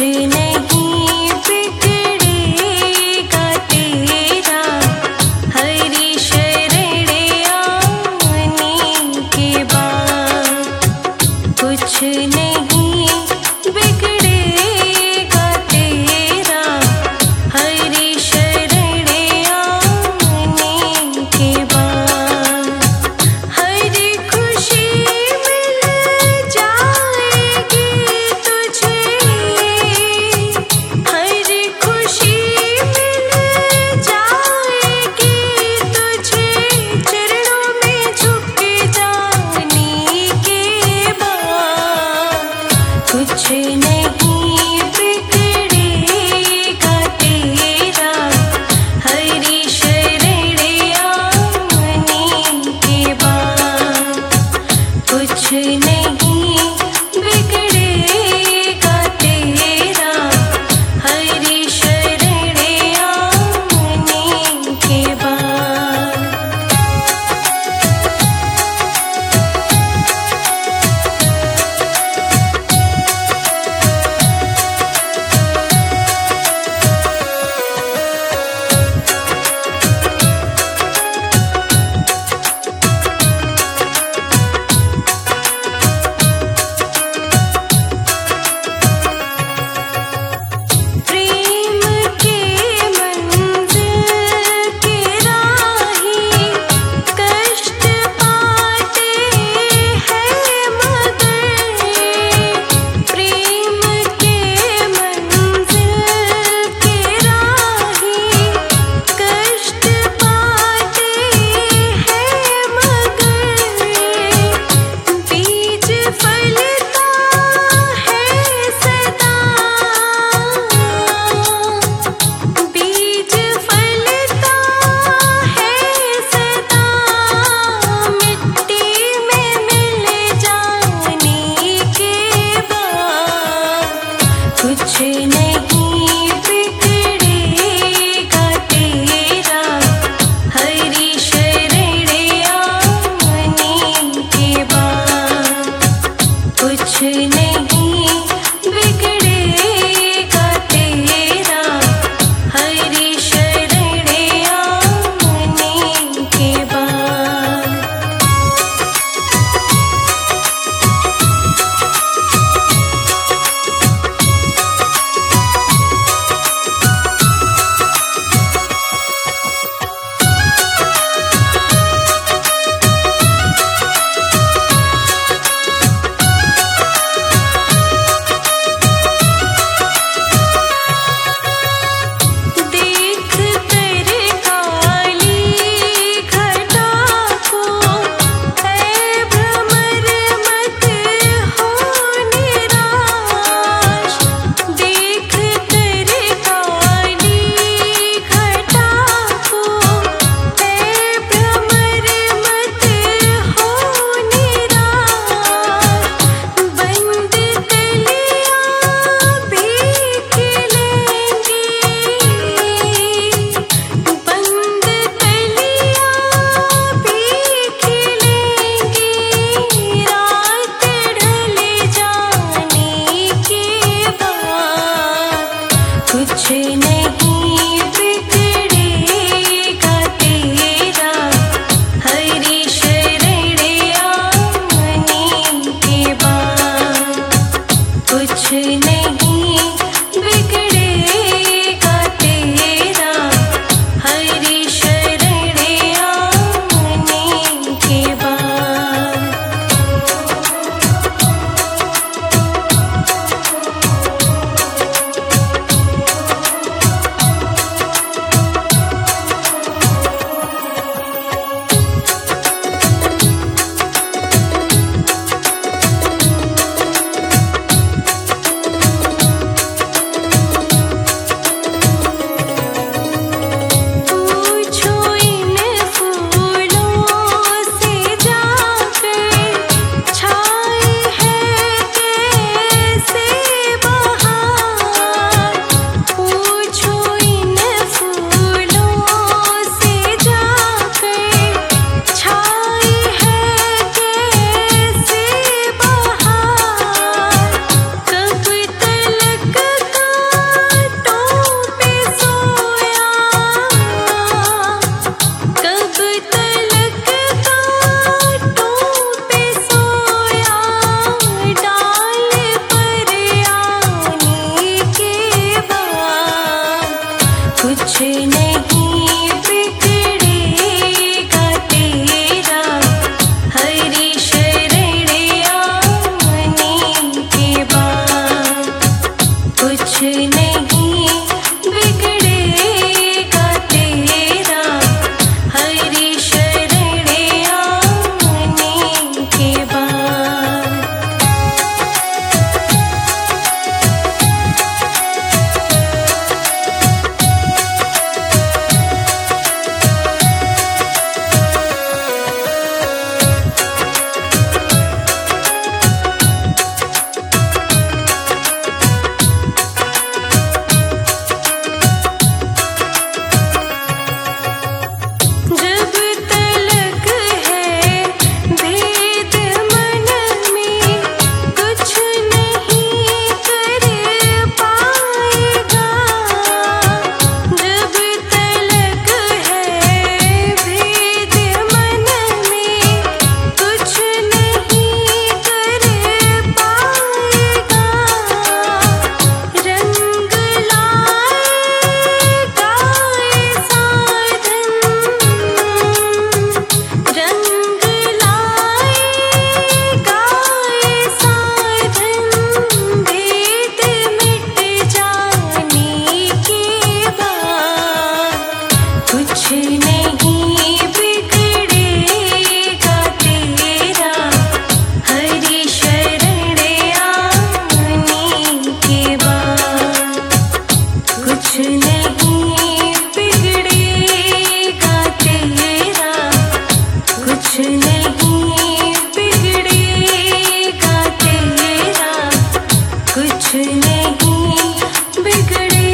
नहीं बिगड़ेगा तेरा हरि शरण आने के बाद। कुछ नहीं बिगड़ेगा तेरा हरि शरण आने के बाद। हर खुशी मिल जाएगी तुझे, हर खुशी मिल जाएगी तुझे चरणों में झुक जाने के बाद। कुछ नहीं बिगड़ेगा तेरा हरि शरण आने के बाद। कुछ नहीं बिगड़ेगा तेरा हरि शरण आने के बाद। प्रेम के मंजिल के राही कष्ट पाते हैं मगर। प्रेम के मंजिल के राही कष्ट पाते हैं मगर। बीज फलता है सदा, बीज फलता है सदा मिट्टी में मिल जाने के बाद। कुछ नहीं बिगड़ेगा तेरा हरि शरण आने के बाद। कुछ नहीं बिगड़ेगा तेरा हरि शरण आने के बाद। देख कर काली घटा को है भ्रमर मत हो निराश। देख कर काली घटा को है भ्रमर मत हो निराश। बंद कलियां भी खिलेंगी, बंद कलियां भी खिलेंगी रात ढल जाने के बाद। कुछ नहीं बिगड़ेगा तेरा हरि शरण आने के बाद। कुछ नहीं बिगड़ेगा तेरा हरि शरण आने के बाद। नहीं बिगड़ेगा तेरा हरि शरण आने के बाद। जब तलक है भेद मन में कुछ नहीं कर पाएगा। जब तलक है भेद मन में कुछ नहीं कर पाएगा। रंग लाएगा साधन, रंग लाएगा साधन, भेद मिट जाने के बाद। कुछ नहीं बिगड़ेगा तेरा हरि शरण आने के बाद। कुछ नहीं बिगड़ेगा तेरा, कुछ नहीं बिगड़ेगा तेरा, कुछ नहीं बिगड़ेगा।